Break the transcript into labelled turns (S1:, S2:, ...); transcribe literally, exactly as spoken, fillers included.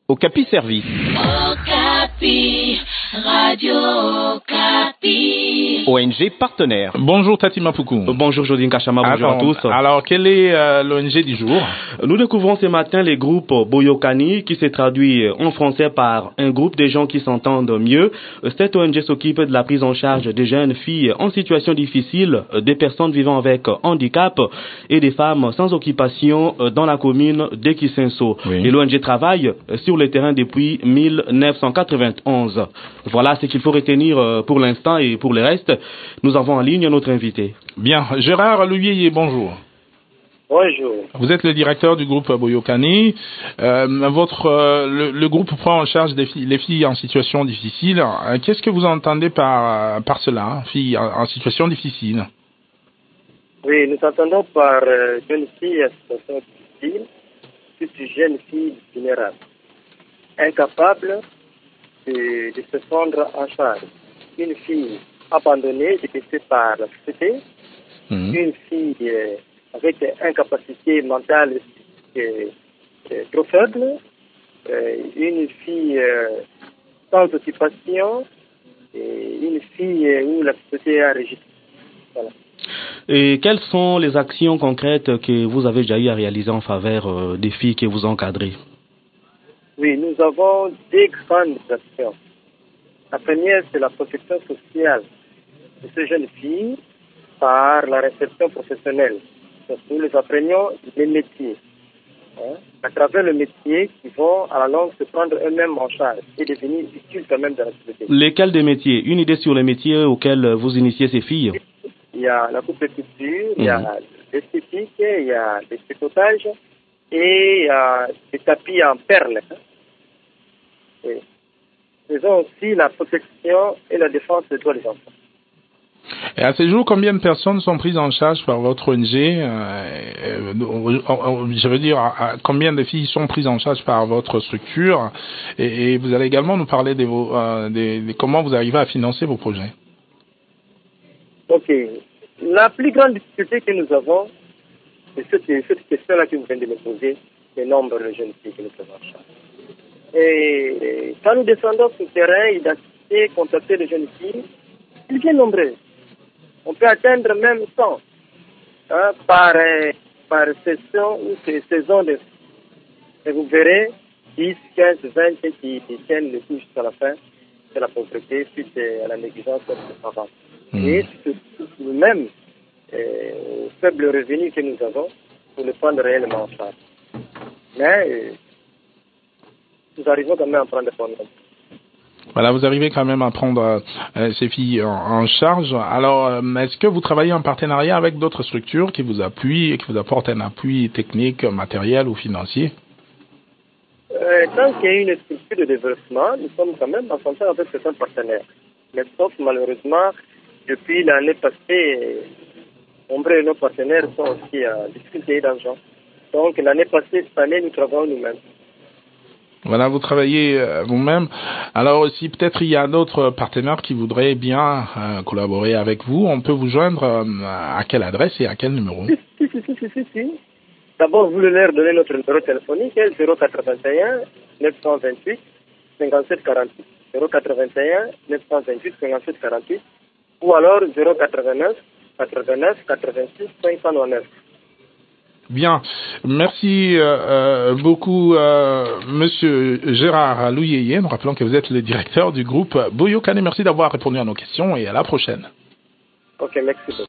S1: Okapi Service.
S2: Okapi, Radio Okapi.
S1: O N G partenaire.
S3: Bonjour Tati Mapoukou.
S4: Bonjour Jodine Kachama, bonjour
S3: Attends,
S4: à tous.
S3: Alors, quel est euh, l'O N G du jour?
S4: Nous découvrons ce matin les groupes Boyokani, qui se traduit en français par un groupe de gens qui s'entendent mieux. Cette O N G s'occupe de la prise en charge des jeunes filles en situation difficile, des personnes vivant avec handicap et des femmes sans occupation dans la commune de Kisenso.
S3: Oui.
S4: Et l'O N G travaille sur le terrain depuis mille neuf cent quatre-vingt-onze. Voilà ce qu'il faut retenir pour l'instant, et pour le reste, nous avons en ligne notre invité.
S3: Bien, Gérard Louyer, bonjour.
S5: Bonjour.
S3: Vous êtes le directeur du groupe Boyokani. Euh, votre, euh, le, le groupe prend en charge des filles, les filles en situation difficile. Euh, Qu'est-ce que vous entendez par, par cela, filles en, en situation difficile?
S5: Oui, nous entendons par euh, jeunes filles en situation difficile, toutes jeunes filles vulnérables, incapables de, de se prendre en charge. Une fille abandonnée, détestée par la société, mmh. une fille euh, avec incapacité mentale euh, euh, trop faible, euh, une fille euh, sans occupation, et une fille euh, où la société a rejeté. Voilà.
S4: Et quelles sont les actions concrètes que vous avez déjà eu à réaliser en faveur euh, des filles que vous encadrez?
S5: Oui, nous avons deux grandes actions. La première, c'est la protection sociale de ces jeunes filles par la réception professionnelle. Donc, nous les apprenons les métiers. Hein, à travers le métier, qui vont à la longue se prendre eux-mêmes en charge et devenir utiles quand même dans la société.
S4: Lesquels des métiers? Une idée sur les métiers auxquels vous initiez ces filles?
S5: Il y a la coupe-culture, mmh. il y a l'esthétique, il y a le tricotage et il y a des tapis en perles. Hein. Nous avons aussi la protection et la défense des droits des enfants.
S3: Et à ce jour, combien de personnes sont prises en charge par votre O N G? euh, euh, Je veux dire, combien de filles sont prises en charge par votre structure? Et, et vous allez également nous parler de, vos, euh, de, de comment vous arrivez à financer vos projets.
S5: Ok. La plus grande difficulté que nous avons, c'est cette, cette question-là que vous venez de me poser, le nombre de jeunes filles que nous prenons en charge. Et quand nous descendons sur le terrain, identifier, contacter les jeunes filles, ils viennent nombreux. On peut atteindre même cent hein, par, par session ou saison de. Et vous verrez dix, quinze, vingt qui, qui tiennent le coup jusqu'à la fin de la pauvreté suite à la négligence de nos parents. Mmh. Et nous-mêmes, euh, au faible revenu que nous avons, pour le prendre réellement en charge. Mais euh, nous arrivons quand même à prendre des nombre.
S3: Voilà, vous arrivez quand même à prendre euh, ces filles en, en charge. Alors, euh, est-ce que vous travaillez en partenariat avec d'autres structures qui vous appuient et qui vous apportent un appui technique, matériel ou financier?
S5: euh, Tant qu'il y a une structure de développement, nous sommes quand même en contact avec certains partenaires. Mais sauf malheureusement, depuis l'année passée, nombreux de nos partenaires sont aussi en difficulté d'argent. Donc l'année passée, cette année, nous travaillons nous-mêmes.
S3: Voilà, vous travaillez euh, vous-même. Alors aussi, peut-être il y a d'autres partenaires qui voudraient bien euh, collaborer avec vous. On peut vous joindre euh, à quelle adresse et à quel numéro?
S5: Si, si, si, si, si, si. D'abord, vous voulez leur donner notre numéro téléphonique, zéro quatre-vingt-un neuf cent vingt-huit cinquante-sept quarante-huit. zéro quatre-vingt-un neuf cent vingt-huit cinquante-sept quarante-huit. Ou alors zéro quatre-vingt-neuf quatre-vingt-neuf quatre-vingt-six cinq cent neuf.
S3: Bien, merci euh, euh, beaucoup, euh, Monsieur Gérard Louyer. Nous rappelons que vous êtes le directeur du groupe Boyokani. Merci d'avoir répondu à nos questions et à la prochaine.
S5: Ok, merci beaucoup.